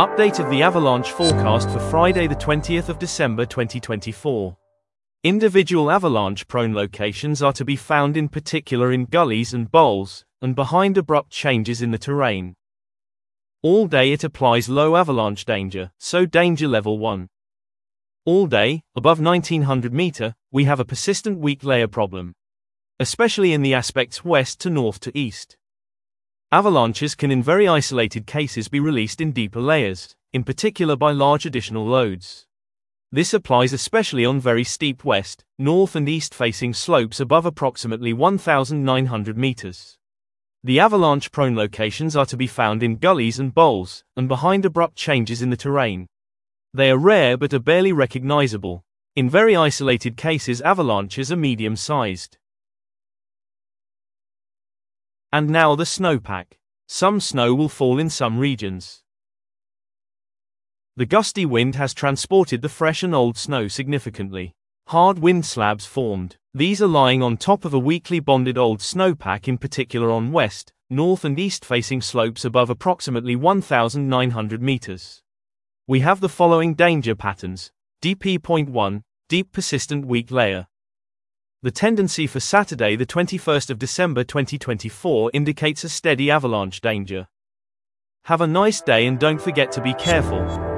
Update of the avalanche forecast for Friday the 20th of December 2024. Individual avalanche-prone locations are to be found in particular in gullies and bowls, and behind abrupt changes in the terrain. All day it applies low avalanche danger, so danger level 1. All day, above 1900 meter, we have a persistent weak layer problem, especially in the aspects west to north to east. Avalanches can in very isolated cases be released in deeper layers, in particular by large additional loads. This applies especially on very steep west, north and east facing slopes above approximately 1,900 meters. The avalanche-prone locations are to be found in gullies and bowls, and behind abrupt changes in the terrain. They are rare but are barely recognizable. In very isolated cases avalanches are medium-sized. And now the snowpack. Some snow will fall in some regions. The gusty wind has transported the fresh and old snow significantly. Hard wind slabs formed. These are lying on top of a weakly bonded old snowpack, in particular on west, north and east facing slopes above approximately 1,900 meters. We have the following danger patterns. DP.1, deep persistent weak layer. The tendency for Saturday the 21st of December 2024 indicates a steady avalanche danger. Have a nice day and don't forget to be careful.